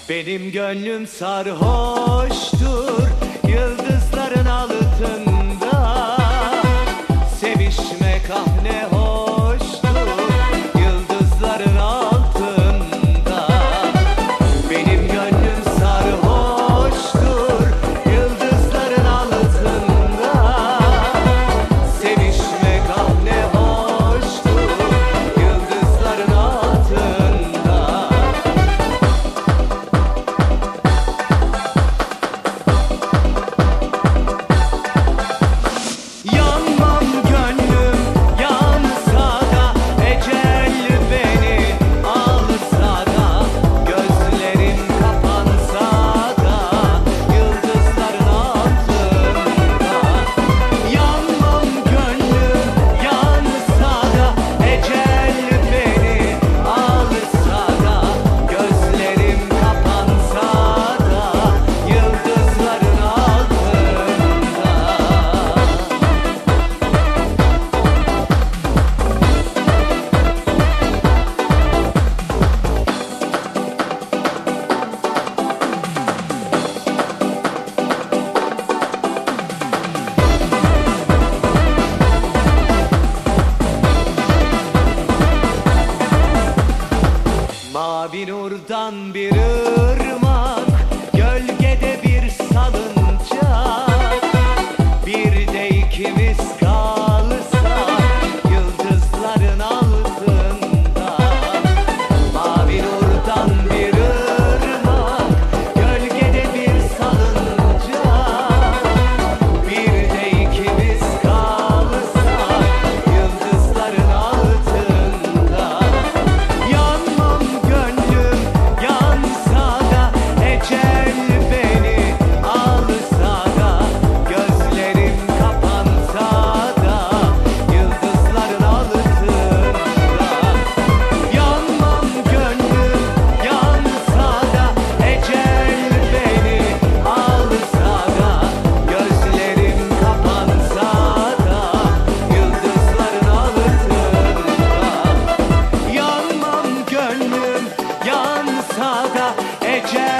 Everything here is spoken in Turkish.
Benim gönlüm sarhoştur yıldızların altında. Sevişmek ah ne hoştur yıldızların altında. Benim gönlüm sarhoştur yıldızların altında. Sevişmek ah ne hoştur yıldızların altında. Yanmam gönlüm yansa da, ecel beni alsa da, gözlerim kapansa da yıldızların altında. Yanmam gönlüm yansa da, ecel beni alsa da, gözlerim kapansa da yıldızların altında. Mavi nurdan bir ırmak, gölgede bir salıncak. Bir de ikimiz kalsak yıldızların altında. Mavi nurdan bir ırmak, gölgede bir salıncak. Bir de ikimiz kalsak yıldızların altında. Yanmam gönlüm yansa da, ecel beni alsa da, gözlerim kapansa da yıldızların altında. Yanmam gönlüm yansa da, ecel beni alsa da, gözlerim kapansa da yıldızların altında. Yanmam gönlüm yansa da, ecel